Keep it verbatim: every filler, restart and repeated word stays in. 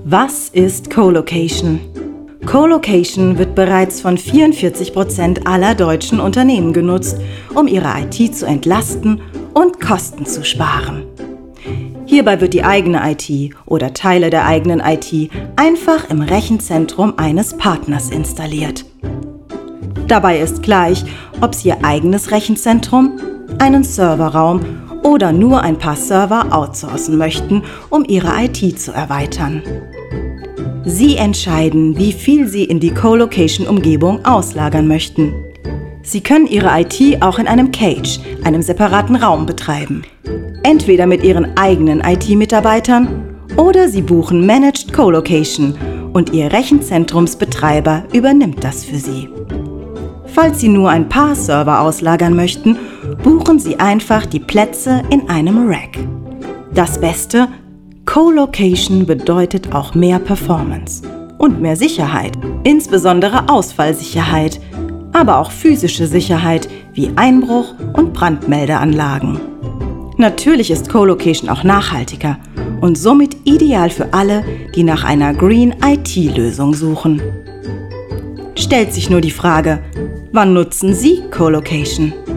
Was ist Colocation? Colocation wird bereits von vierundvierzig Prozent aller deutschen Unternehmen genutzt, um ihre I T zu entlasten und Kosten zu sparen. Hierbei wird die eigene I T oder Teile der eigenen I T einfach im Rechenzentrum eines Partners installiert. Dabei ist gleich, ob Sie Ihr eigenes Rechenzentrum, einen Serverraum oder nur ein paar Server outsourcen möchten, um Ihre I T zu erweitern. Sie entscheiden, wie viel Sie in die Colocation-Umgebung auslagern möchten. Sie können Ihre I T auch in einem Cage, einem separaten Raum, betreiben. Entweder mit Ihren eigenen I T-Mitarbeitern oder Sie buchen Managed Colocation und Ihr Rechenzentrumsbetreiber übernimmt das für Sie. Falls Sie nur ein paar Server auslagern möchten, buchen Sie einfach die Plätze in einem Rack. Das Beste: Colocation bedeutet auch mehr Performance und mehr Sicherheit, insbesondere Ausfallsicherheit, aber auch physische Sicherheit wie Einbruch- und Brandmeldeanlagen. Natürlich ist Colocation auch nachhaltiger und somit ideal für alle, die nach einer Green I T-Lösung suchen. Stellt sich nur die Frage: Wann nutzen Sie Colocation?